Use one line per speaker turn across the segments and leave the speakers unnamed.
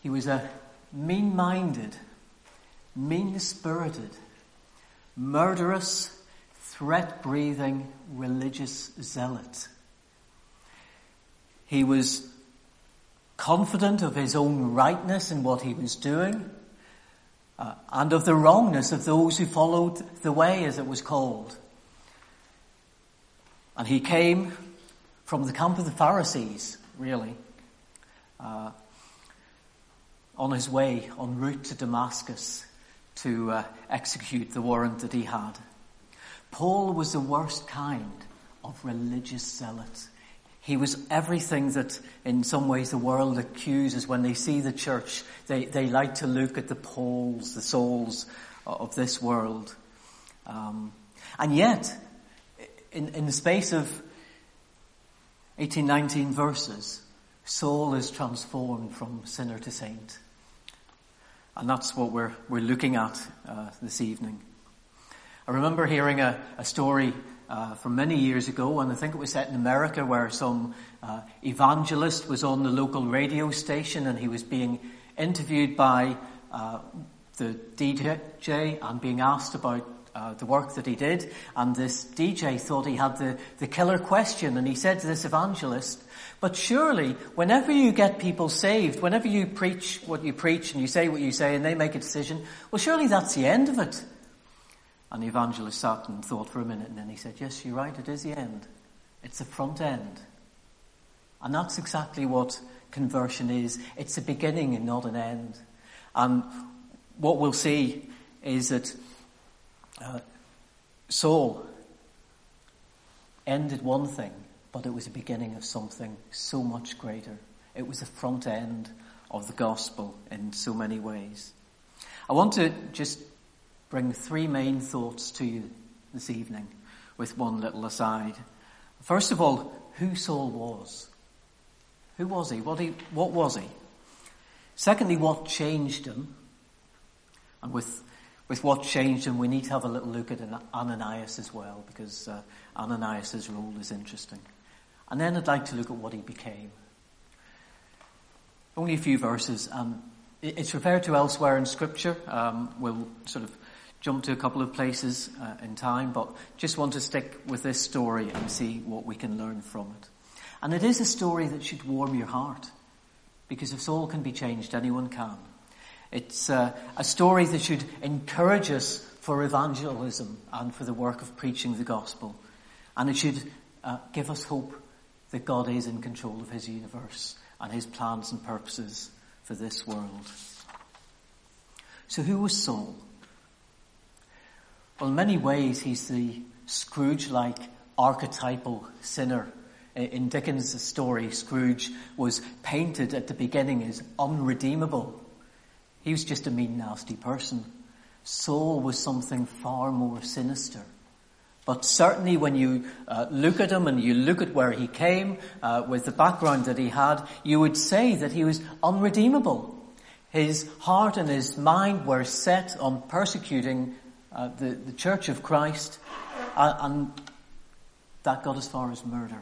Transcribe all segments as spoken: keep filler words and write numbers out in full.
He was a mean-minded, mean-spirited, murderous, threat-breathing religious zealot. He was confident of his own rightness in what he was doing, uh, and of the wrongness of those who followed the way, as it was called. And he came from the camp of the Pharisees, really, uh, on his way, en route to Damascus to uh, execute the warrant that he had. Paul was the worst kind of religious zealot. He was everything that, in some ways, the world accuses when they see the church. They, they like to look at the Pauls, the Sauls of this world. Um, and yet, in, in the space of eighteen, nineteen verses, Saul is transformed from sinner to saint. And that's what we're, we're looking at uh, this evening. I remember hearing a, a story uh, from many years ago, and I think it was set in America, where some uh, evangelist was on the local radio station, and he was being interviewed by uh, the D J and being asked about uh, the work that he did. And this D J thought he had the, the killer question, and he said to this evangelist, "But surely, whenever you get people saved, whenever you preach what you preach and you say what you say and they make a decision, well, surely that's the end of it." And the evangelist sat and thought for a minute, and then he said, "Yes, you're right, it is the end. It's the front end." And that's exactly what conversion is. It's a beginning and not an end. And what we'll see is that uh, Saul ended one thing, but it was a beginning of something so much greater. It was the front end of the gospel in so many ways. I want to just bring three main thoughts to you this evening with one little aside. First of all, who Saul was. Who was he? What, he, what was he? Secondly, what changed him? And with, with what changed him, we need to have a little look at Ananias as well, because uh, Ananias' role is interesting. And then I'd like to look at what he became. Only a few verses. Um, it's referred to elsewhere in Scripture. Um, we'll sort of jump to a couple of places uh, in time, but just want to stick with this story and see what we can learn from it. And it is a story that should warm your heart, because if Saul can be changed, anyone can. It's uh, a story that should encourage us for evangelism and for the work of preaching the gospel. And it should uh, give us hope that God is in control of his universe and his plans and purposes for this world. So who was Saul? Well, in many ways, he's the Scrooge-like archetypal sinner. In Dickens' story, Scrooge was painted at the beginning as unredeemable. He was just a mean, nasty person. Saul was something far more sinister. But certainly when you uh, look at him and you look at where he came, uh, with the background that he had, you would say that he was unredeemable. His heart and his mind were set on persecuting uh, the, the Church of Christ, uh, and that got as far as murder.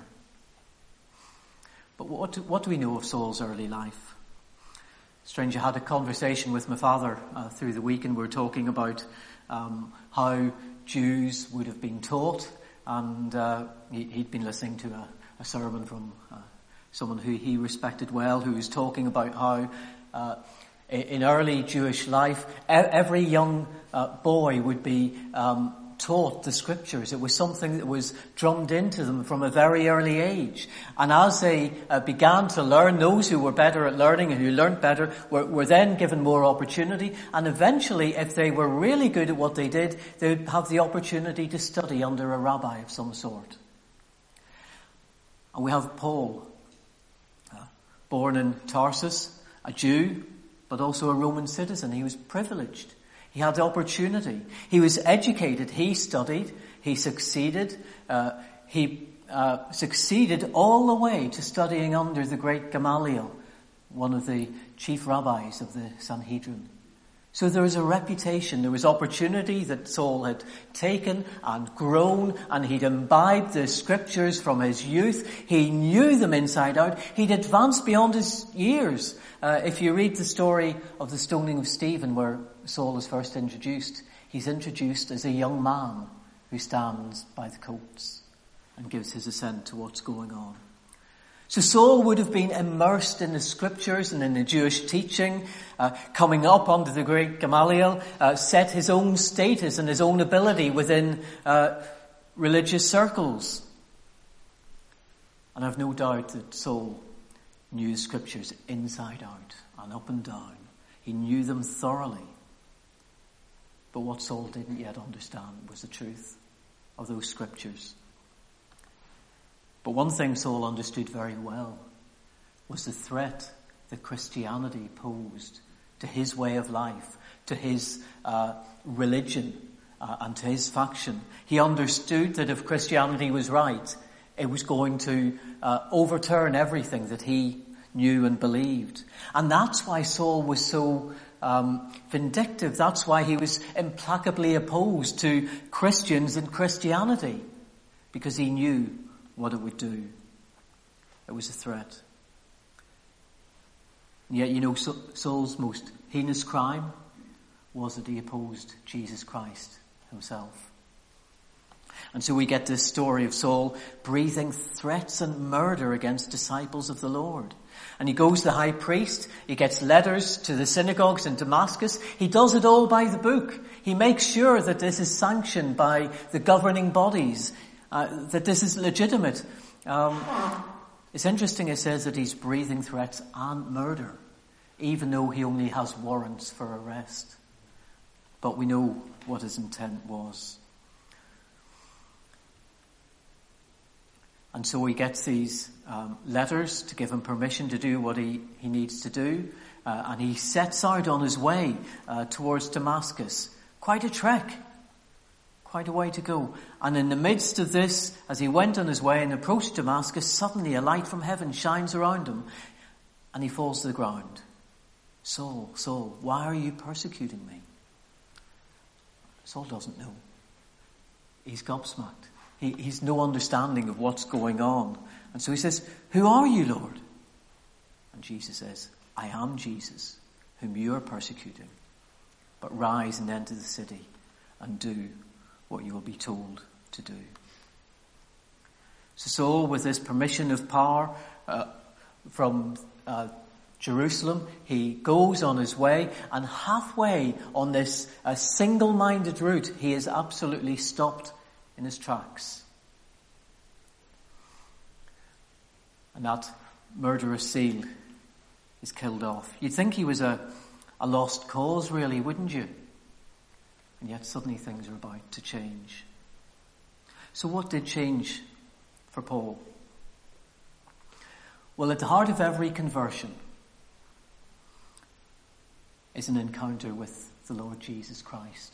But what do, what do we know of Saul's early life? Strange, I had a conversation with my father uh, through the week, and we were talking about um, how Jews would have been taught, and uh, he, he'd been listening to a, a sermon from uh, someone who he respected well, who was talking about how uh, in early Jewish life, every young uh, boy would be um, taught the scriptures. It was something that was drummed into them from a very early age. And as they uh, began to learn, those who were better at learning and who learnt better were, were then given more opportunity. And eventually, if they were really good at what they did, they would have the opportunity to study under a rabbi of some sort. And we have Paul, uh, born in Tarsus, a Jew, but also a Roman citizen. He was privileged. He had opportunity. He was educated. He studied. He succeeded. Uh, he uh, succeeded all the way to studying under the great Gamaliel, one of the chief rabbis of the Sanhedrin. So there was a reputation, there was opportunity that Saul had taken and grown, and he'd imbibed the scriptures from his youth. He knew them inside out. He'd advanced beyond his years. Uh, if you read the story of the stoning of Stephen, where Saul is first introduced, he's introduced as a young man who stands by the coats and gives his assent to what's going on. So Saul would have been immersed in the scriptures and in the Jewish teaching, uh, coming up under the great Gamaliel, uh, set his own status and his own ability within uh, religious circles. And I've no doubt that Saul knew the scriptures inside out and up and down. He knew them thoroughly. But what Saul didn't yet understand was the truth of those scriptures. But one thing Saul understood very well was the threat that Christianity posed to his way of life, to his uh, religion, uh, and to his faction. He understood that if Christianity was right, it was going to uh, overturn everything that he knew and believed. And that's why Saul was so um, vindictive. That's why he was implacably opposed to Christians and Christianity, because he knew what it would do. It was a threat. And yet, you know, Saul's most heinous crime was that he opposed Jesus Christ himself. And so we get this story of Saul breathing threats and murder against disciples of the Lord. And he goes to the high priest, he gets letters to the synagogues in Damascus. He does it all by the book. He makes sure that this is sanctioned by the governing bodies, uh, that this is legitimate. Um, it's interesting, it says that he's breathing threats and murder, even though he only has warrants for arrest. But we know what his intent was. And so he gets these um, letters to give him permission to do what he, he needs to do. Uh, and he sets out on his way uh, towards Damascus. Quite a trek. Quite a way to go. And in the midst of this, as he went on his way and approached Damascus, suddenly a light from heaven shines around him. And he falls to the ground. Saul, Saul, why are you persecuting me? Saul doesn't know. He's gobsmacked. He, he's no understanding of what's going on. And so he says, who are you, Lord? And Jesus says, I am Jesus, whom you are persecuting. But rise and enter the city and do what you will be told to do. So Saul, with this permission of power uh, from uh, Jerusalem, he goes on his way, and halfway on this uh, single-minded route, he is absolutely stopped in his tracks. And that murderous seal is killed off. You'd think he was a, a lost cause, really, wouldn't you? And yet suddenly things are about to change. So what did change for Paul? Well, at the heart of every conversion is an encounter with the Lord Jesus Christ.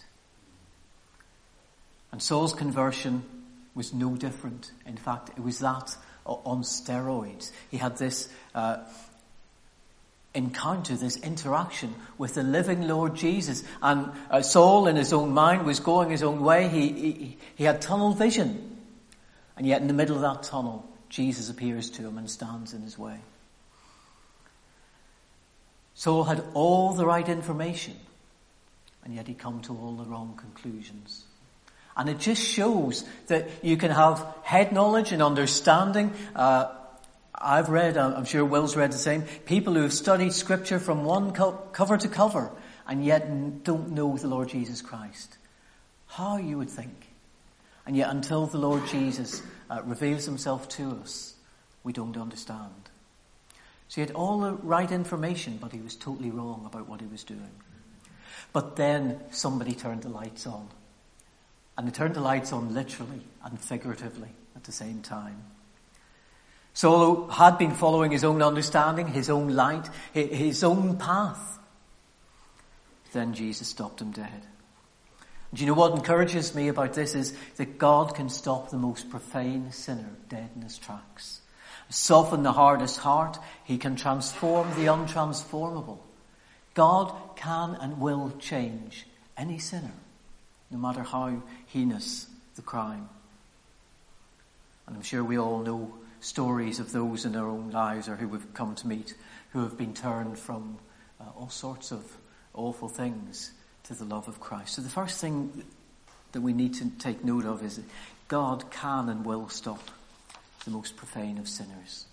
And Saul's conversion was no different. In fact, it was that on steroids. He had this uh, encounter, this interaction with the living Lord Jesus. And uh, Saul, in his own mind, was going his own way. He, he, he had tunnel vision. And yet in the middle of that tunnel, Jesus appears to him and stands in his way. Saul had all the right information, and yet he come to all the wrong conclusions. And it just shows that you can have head knowledge and understanding. Uh, I've read, I'm sure Will's read the same, people who have studied scripture from one co- cover to cover and yet don't know the Lord Jesus Christ. How you would think. And yet until the Lord Jesus uh, reveals himself to us, we don't understand. So he had all the right information, but he was totally wrong about what he was doing. But then somebody turned the lights on. And they turned the lights on literally and figuratively at the same time. Saul had been following his own understanding, his own light, his own path. Then Jesus stopped him dead. And you know what encourages me about this is that God can stop the most profane sinner dead in his tracks. Soften the hardest heart. He can transform the untransformable. God can and will change any sinner, no matter how heinous the crime. And I'm sure we all know stories of those in our own lives or who we've come to meet who have been turned from uh, all sorts of awful things to the love of Christ. So the first thing that we need to take note of is that God can and will stop the most profane of sinners.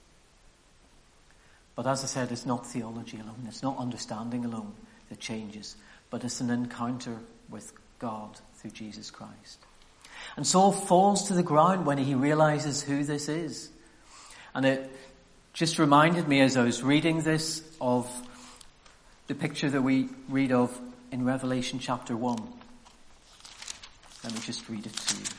But as I said, it's not theology alone, it's not understanding alone that changes, but it's an encounter with God through Jesus Christ. And Saul falls to the ground when he realizes who this is. And it just reminded me as I was reading this of the picture that we read of in Revelation chapter one. Let me just read it to you.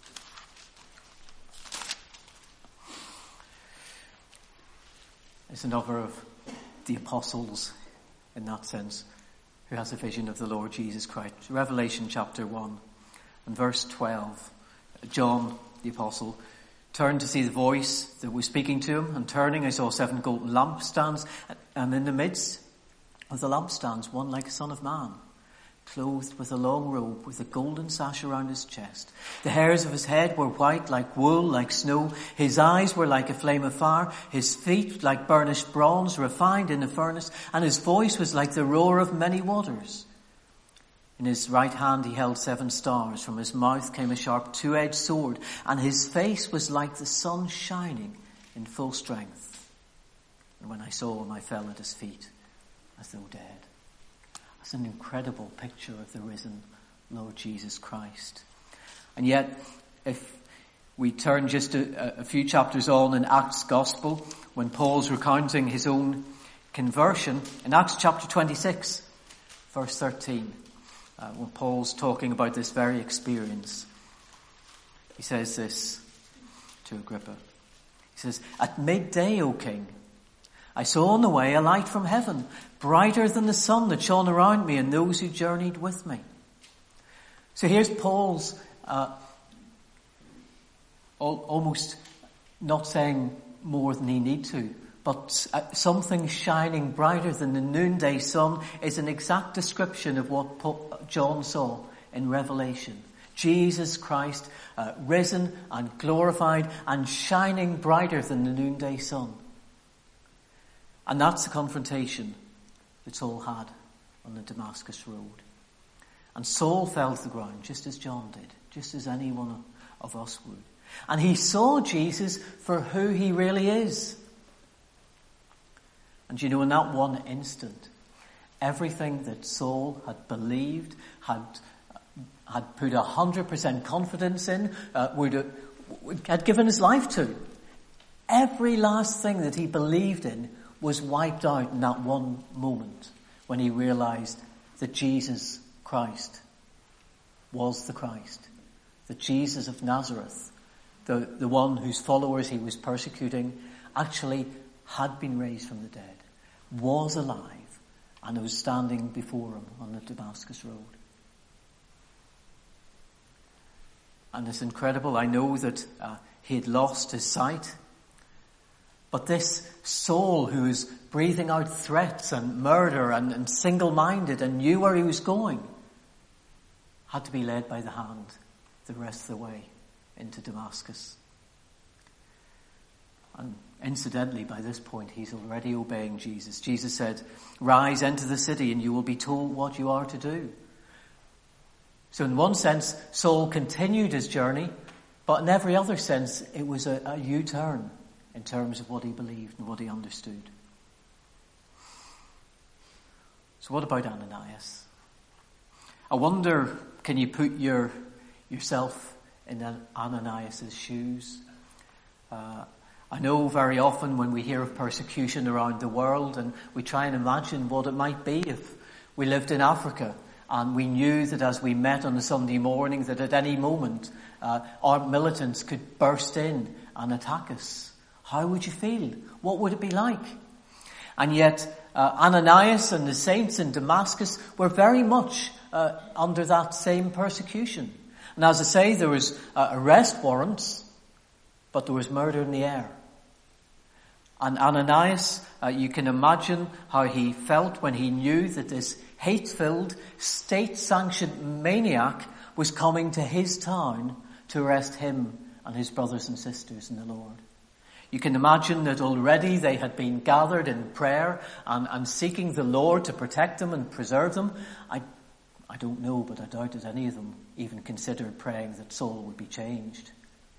It's another of the apostles, in that sense, who has a vision of the Lord Jesus Christ. Revelation chapter one and verse twelve. John, the apostle, turned to see the voice that was speaking to him, and turning I saw seven golden lampstands, and in the midst of the lampstands one like a son of man, clothed with a long robe, with a golden sash around his chest. The hairs of his head were white like wool, like snow. His eyes were like a flame of fire. His feet like burnished bronze, refined in a furnace. And his voice was like the roar of many waters. In his right hand he held seven stars. From his mouth came a sharp two-edged sword. And his face was like the sun shining in full strength. And when I saw him, I fell at his feet as though dead. It's an incredible picture of the risen Lord Jesus Christ. And yet, if we turn just a, a few chapters on in Acts Gospel, when Paul's recounting his own conversion, in Acts chapter twenty-six, verse thirteen, uh, when Paul's talking about this very experience, he says this to Agrippa. He says, "At midday, O king, I saw on the way a light from heaven, brighter than the sun that shone around me and those who journeyed with me." So here's Paul's uh, al- almost not saying more than he need to, but uh, something shining brighter than the noonday sun is an exact description of what Paul, John saw in Revelation. Jesus Christ uh, risen and glorified and shining brighter than the noonday sun. And that's the confrontation that Saul had on the Damascus road. And Saul fell to the ground, just as John did, just as any one of us would. And he saw Jesus for who he really is. And you know, in that one instant, everything that Saul had believed, had had put a hundred percent confidence in, uh, would, uh, had given his life to, every last thing that he believed in was wiped out in that one moment when he realized that Jesus Christ was the Christ. That Jesus of Nazareth, the, the one whose followers he was persecuting, actually had been raised from the dead, was alive, and was standing before him on the Damascus road. And it's incredible. I know that uh, he had lost his sight. But this Saul, who was breathing out threats and murder and, and single-minded and knew where he was going, had to be led by the hand the rest of the way into Damascus. And incidentally, by this point, he's already obeying Jesus. Jesus said, "Rise, enter the city, and you will be told what you are to do." So in one sense, Saul continued his journey, but in every other sense, it was a, a U-turn in terms of what he believed and what he understood. So what about Ananias? I wonder, can you put your yourself in Ananias' shoes? Uh, I know very often when we hear of persecution around the world, and we try and imagine what it might be if we lived in Africa and we knew that as we met on a Sunday morning that at any moment uh, armed militants could burst in and attack us. How would you feel? What would it be like? And yet, uh, Ananias and the saints in Damascus were very much uh, under that same persecution. And as I say, there was uh, arrest warrants, but there was murder in the air. And Ananias, uh, you can imagine how he felt when he knew that this hate-filled, state-sanctioned maniac was coming to his town to arrest him and his brothers and sisters in the Lord. You can imagine that already they had been gathered in prayer and, and seeking the Lord to protect them and preserve them. I, I don't know, but I doubt that any of them even considered praying that Saul would be changed.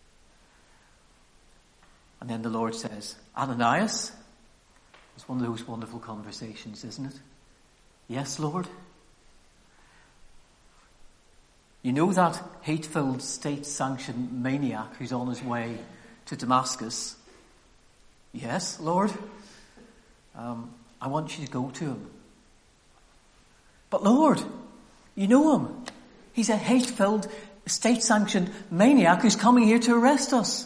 And then the Lord says, Ananias? It's one of those wonderful conversations, isn't it? Yes, Lord. You know that hate-filled, state-sanctioned maniac who's on his way to Damascus? Yes, Lord. Um, I want you to go to him. But Lord, you know him. He's a hate-filled, state-sanctioned maniac who's coming here to arrest us.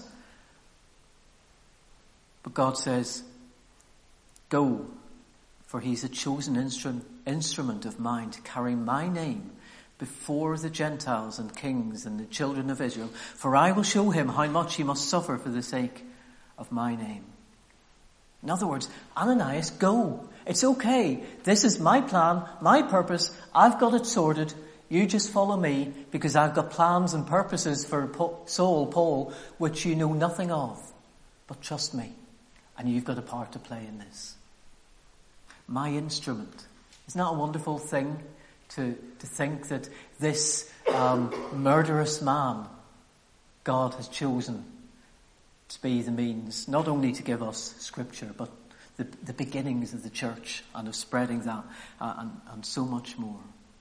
But God says, go, for he's a chosen instru- instrument of mine to carry my name before the Gentiles and kings and the children of Israel. For I will show him how much he must suffer for the sake of my name. In other words, Ananias, go. It's okay. This is my plan, my purpose. I've got it sorted. You just follow me because I've got plans and purposes for Saul, Paul, which you know nothing of. But trust me. And you've got a part to play in this. My instrument. Isn't that a wonderful thing to, to think that this um, murderous man God has chosen to be the means, not only to give us scripture, but the, the beginnings of the church and of spreading that uh, and, and so much more.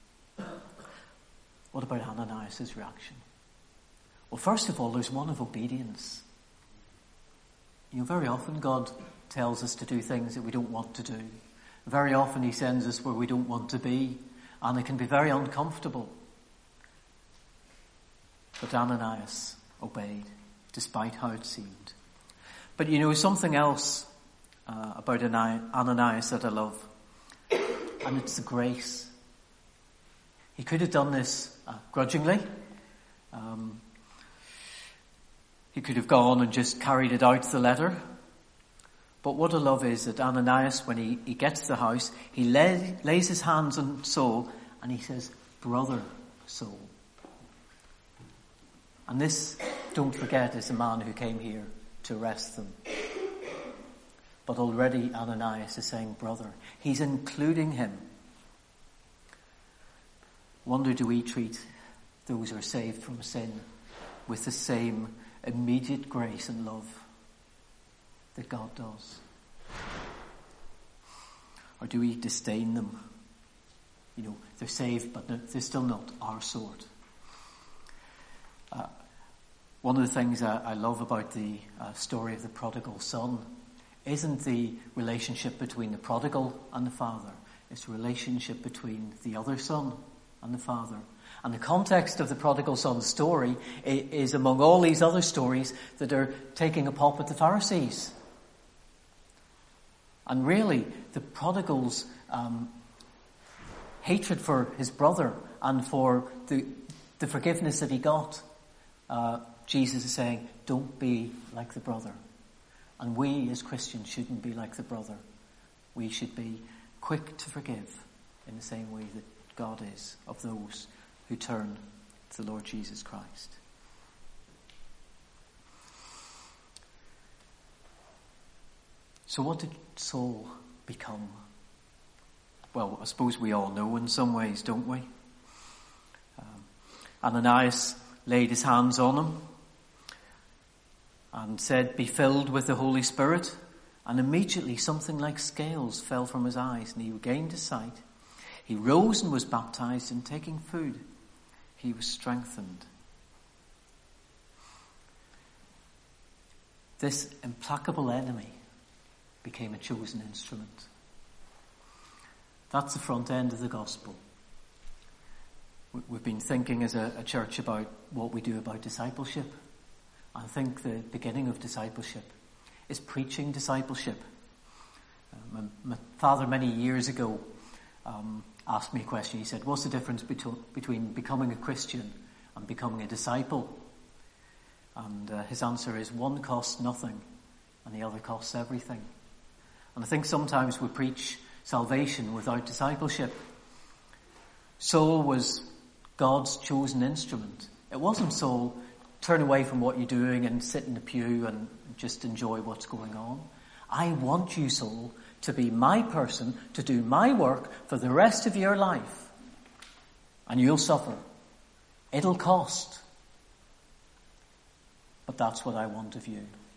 What about Ananias' reaction? Well, first of all, there's one of obedience. You know, very often God tells us to do things that we don't want to do. Very often he sends us where we don't want to be, and it can be very uncomfortable. But Ananias obeyed, despite how it seemed. But you know, something else uh, about Ananias that I love, and it's the grace. He could have done this uh, grudgingly. Um, He could have gone and just carried it out, the letter. But what I love is that Ananias, when he, he gets to the house, he lay, lays his hands on Saul and he says, brother Saul. And this, don't forget, is the man who came here to arrest them. But already Ananias is saying brother. He's including him. Wonder, do we treat those who are saved from sin with the same immediate grace and love that God does? Or do we disdain them? You know, they're saved, but they're still not our sort. Uh, one of the things I, I love about the uh, story of the prodigal son isn't the relationship between the prodigal and the father. It's the relationship between the other son and the father. And the context of the prodigal son's story is among all these other stories that are taking a pop at the Pharisees. And really, the prodigal's um, hatred for his brother and for the, the forgiveness that he got, uh, Jesus is saying, don't be like the brother. And we as Christians shouldn't be like the brother. We should be quick to forgive in the same way that God is of those who turn to the Lord Jesus Christ. So what did Saul become? Well, I suppose we all know in some ways, don't we? Um, Ananias laid his hands on him and said, be filled with the Holy Spirit. And immediately something like scales fell from his eyes and he regained his sight. He rose and was baptized, and taking food, he was strengthened. This implacable enemy became a chosen instrument. That's the front end of the gospel. We've been thinking as a, a church about what we do about discipleship. I think the beginning of discipleship is preaching discipleship. Uh, my, my father many years ago um, asked me a question. He said, what's the difference between, between becoming a Christian and becoming a disciple? And uh, his answer is, one costs nothing and the other costs everything. And I think sometimes we preach salvation without discipleship. Saul was God's chosen instrument. It wasn't Saul, turn away from what you're doing and sit in the pew and just enjoy what's going on. I want you, Saul, to be my person, to do my work for the rest of your life. And you'll suffer. It'll cost. But that's what I want of you.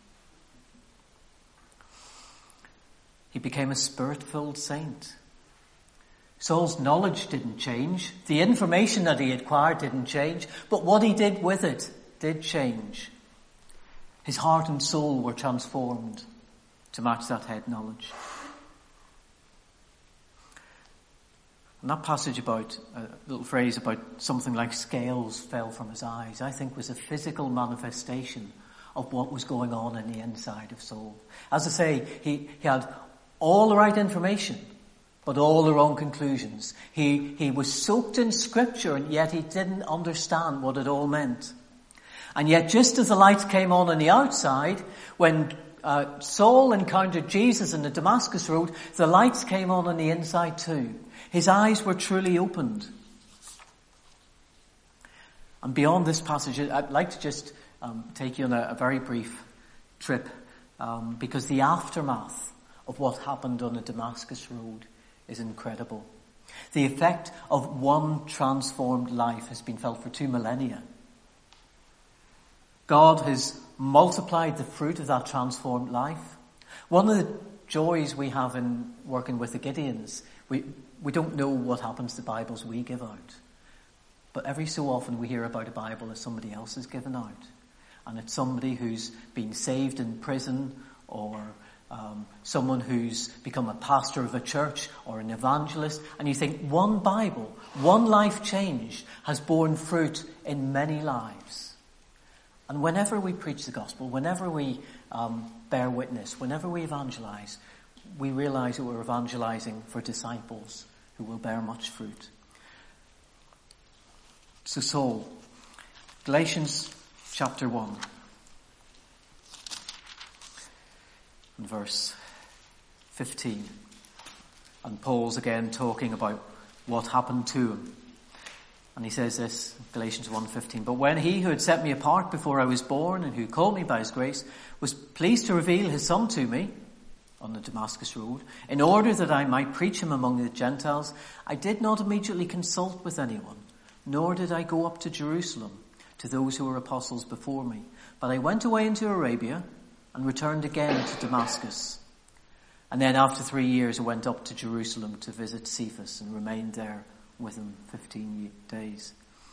He became a spirit-filled saint. Saul's knowledge didn't change. The information that he acquired didn't change. But what he did with it did change. His heart and soul were transformed to match that head knowledge. And that passage about, a little phrase about something like scales fell from his eyes, I think was a physical manifestation of what was going on in the inside of Saul. As I say, he, he had all the right information, but all the wrong conclusions. He, he was soaked in scripture, and yet he didn't understand what it all meant. And yet just as the lights came on on the outside, when uh, Saul encountered Jesus in the Damascus road, the lights came on on the inside too. His eyes were truly opened. And beyond this passage, I'd like to just um, take you on a, a very brief trip, um, because the aftermath of what happened on the Damascus road is incredible. The effect of one transformed life has been felt for two millennia. God has multiplied the fruit of that transformed life. One of the joys we have in working with the Gideons, we, we don't know what happens to Bibles we give out. But every so often we hear about a Bible that somebody else has given out. And it's somebody who's been saved in prison, or um, someone who's become a pastor of a church or an evangelist. And you think one Bible, one life change has borne fruit in many lives. And whenever we preach the gospel, whenever we um, bear witness, whenever we evangelize, we realize that we're evangelizing for disciples who will bear much fruit. So Saul, Galatians chapter one, and verse fifteen. And Paul's again talking about what happened to him. And he says this, Galatians one fifteen, "But when he who had set me apart before I was born, and who called me by his grace, was pleased to reveal his Son to me on the Damascus road, in order that I might preach him among the Gentiles, I did not immediately consult with anyone, nor did I go up to Jerusalem to those who were apostles before me. But I went away into Arabia and returned again to Damascus. And then after three years I went up to Jerusalem to visit Cephas and remained there with him fifteen days."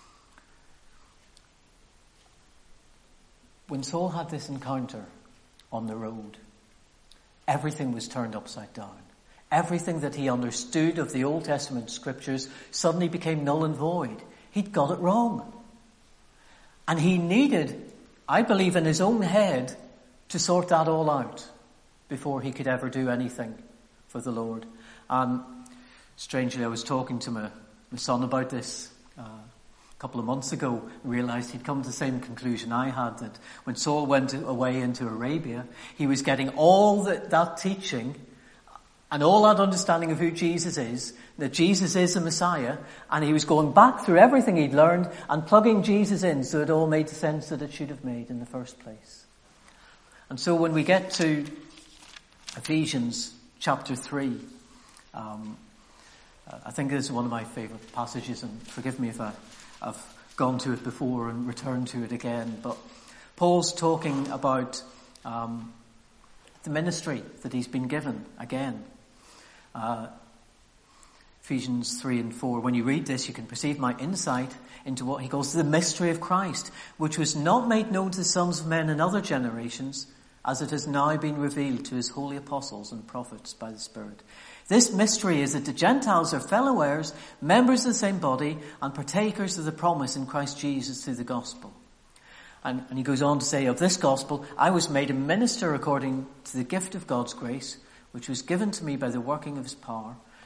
When Saul had this encounter on the road, everything was turned upside down. Everything that he understood of the Old Testament scriptures suddenly became null and void. He'd got it wrong. And he needed, I believe in his own head, to sort that all out before he could ever do anything for the Lord. And strangely, I was talking to my, my son about this uh, a couple of months ago, and realized he'd come to the same conclusion I had, that when Saul went away into Arabia, he was getting all that, that teaching and all that understanding of who Jesus is, that Jesus is the Messiah, and he was going back through everything he'd learned and plugging Jesus in so it all made the sense that it should have made in the first place. And so when we get to Ephesians chapter three, um, I think this is one of my favourite passages, and forgive me if I, I've gone to it before and returned to it again, but Paul's talking about um, the ministry that he's been given again. Uh, Ephesians three and four, "When you read this, you can perceive my insight into what he calls the mystery of Christ, which was not made known to the sons of men in other generations, as it has now been revealed to his holy apostles and prophets by the Spirit. This mystery is that the Gentiles are fellow heirs, members of the same body, and partakers of the promise in Christ Jesus through the gospel." And, and he goes on to say, "Of this gospel I was made a minister according to the gift of God's grace, which was given to me by the working of his power,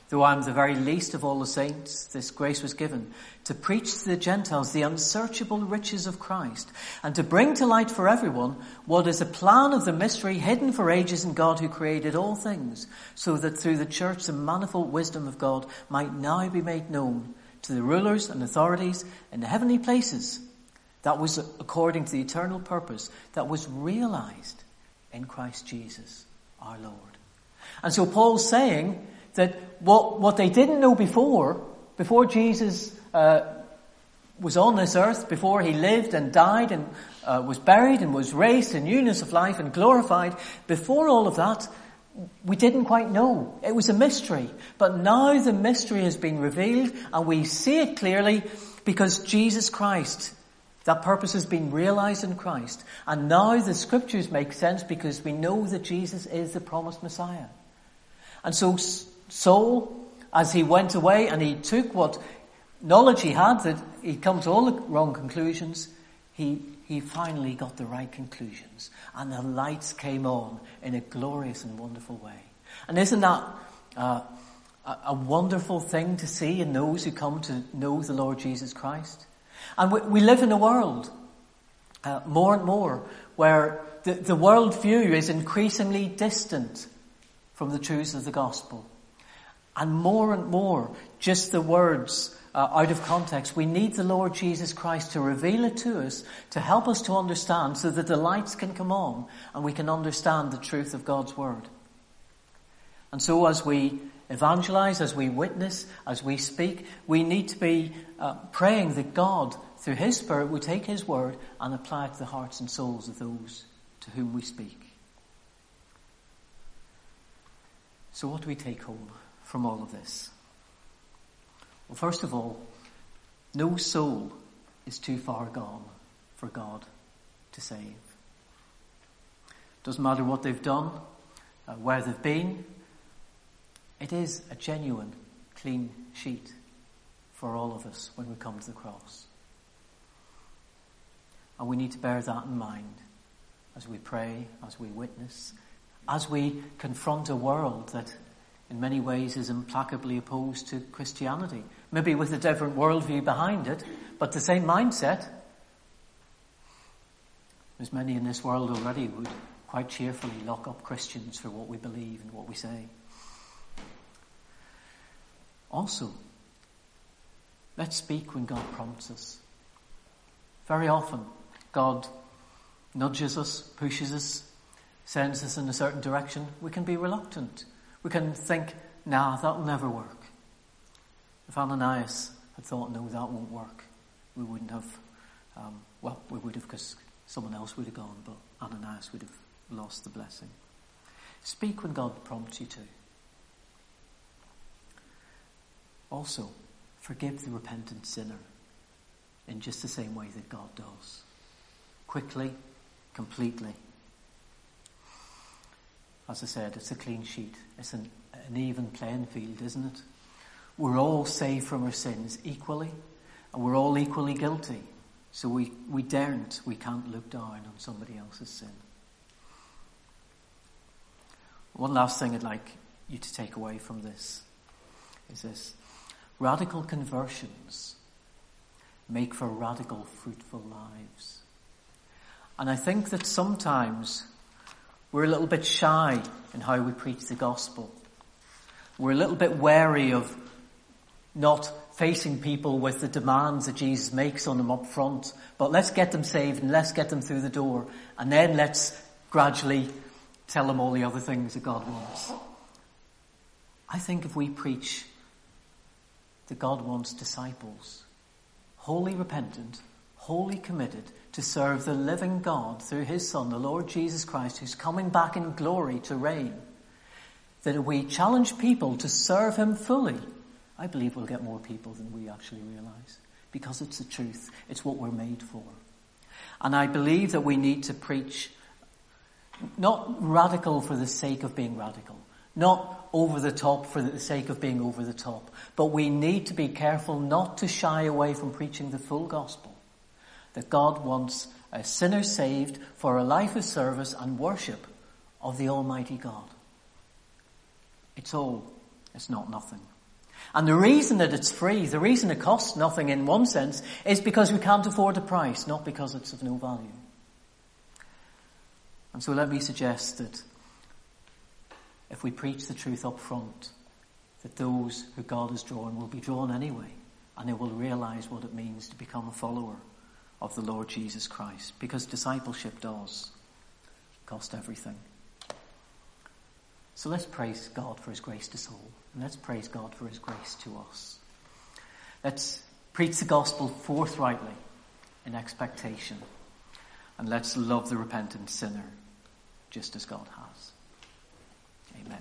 Though I am the very least of all the saints, this grace was given to preach to the Gentiles the unsearchable riches of Christ, and to bring to light for everyone what is the plan of the mystery hidden for ages in God who created all things, so that through the church the manifold wisdom of God might now be made known to the rulers and authorities in the heavenly places. That was according to the eternal purpose that was realized in Christ Jesus our Lord. And so Paul's saying that what, what they didn't know before, before Jesus uh, was on this earth, before he lived and died and uh, was buried and was raised in newness of life and glorified, before all of that, we didn't quite know. It was a mystery. But now the mystery has been revealed and we see it clearly because Jesus Christ, that purpose has been realized in Christ. And now the scriptures make sense because we know that Jesus is the promised Messiah. And so Saul, as he went away and he took what knowledge he had, that he'd come to all the wrong conclusions, he, he finally got the right conclusions. And the lights came on in a glorious and wonderful way. And isn't that uh, a, a wonderful thing to see in those who come to know the Lord Jesus Christ? And we, we live in a world, uh, more and more, where the, the world view is increasingly distant from the truths of the gospel. And more and more, just the words uh, out of context. We need the Lord Jesus Christ to reveal it to us, to help us to understand so that the lights can come on and we can understand the truth of God's word. And so as we evangelize, as we witness, as we speak, we need to be uh, praying that God, through his Spirit, will take his word and apply it to the hearts and souls of those to whom we speak. So what do we take home from all of this? Well, first of all, no soul is too far gone for God to save. Doesn't matter what they've done, uh, where they've been. It is a genuine, clean sheet for all of us when we come to the cross. And we need to bear that in mind as we pray, as we witness, as we confront a world that in many ways is implacably opposed to Christianity. Maybe with a different worldview behind it, but the same mindset. There's many in this world already who would quite cheerfully lock up Christians for what we believe and what we say. Also, let's speak when God prompts us. Very often, God nudges us, pushes us, sends us in a certain direction. We can be reluctant. We can think, nah, that'll never work. If Ananias had thought, no, that won't work, we wouldn't have, um, well, we would have because someone else would have gone, but Ananias would have lost the blessing. Speak when God prompts you to. Also, forgive the repentant sinner in just the same way that God does. Quickly, completely. As I said, it's a clean sheet. It's an, an even playing field, isn't it? We're all saved from our sins equally, and we're all equally guilty. So we, we daren't, we can't look down on somebody else's sin. One last thing I'd like you to take away from this is this. Radical conversions make for radical, fruitful lives. And I think that sometimes we're a little bit shy in how we preach the gospel. We're a little bit wary of not facing people with the demands that Jesus makes on them up front. But let's get them saved and let's get them through the door. And then let's gradually tell them all the other things that God wants. I think if we preach that God wants disciples, wholly repentant, wholly committed to serve the living God through his Son, the Lord Jesus Christ, who's coming back in glory to reign, that if we challenge people to serve him fully, I believe we'll get more people than we actually realize. Because it's the truth. It's what we're made for. And I believe that we need to preach not radical for the sake of being radical. Not over the top for the sake of being over the top. But we need to be careful not to shy away from preaching the full gospel. That God wants a sinner saved for a life of service and worship of the Almighty God. It's all, it's not nothing. And the reason that it's free, the reason it costs nothing in one sense, is because we can't afford the price, not because it's of no value. And so let me suggest that if we preach the truth up front, that those who God has drawn will be drawn anyway, and they will realize what it means to become a follower of the Lord Jesus Christ, because discipleship does cost everything. So let's praise God for his grace to soul, and let's praise God for his grace to us. Let's preach the gospel forthrightly in expectation, and let's love the repentant sinner just as God has. Amen.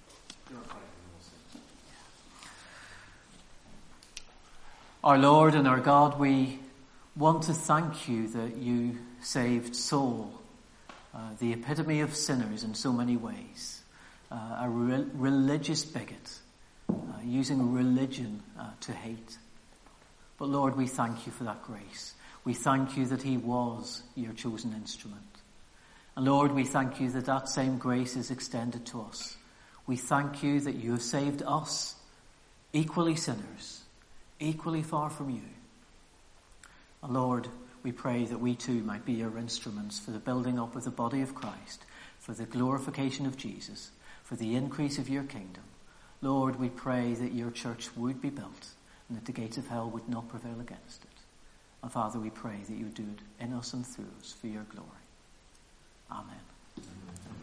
Our Lord and our God, we want to thank you that you saved Saul, uh, the epitome of sinners in so many ways, uh, a re- religious bigot, uh, using religion uh, to hate. But Lord, we thank you for that grace. We thank you that he was your chosen instrument. And Lord, we thank you that that same grace is extended to us. We thank you that you have saved us, equally sinners, equally far from you. And Lord, we pray that we too might be your instruments for the building up of the body of Christ, for the glorification of Jesus, for the increase of your kingdom. Lord, we pray that your church would be built and that the gates of hell would not prevail against it. And Father, we pray that you do it in us and through us for your glory. Amen.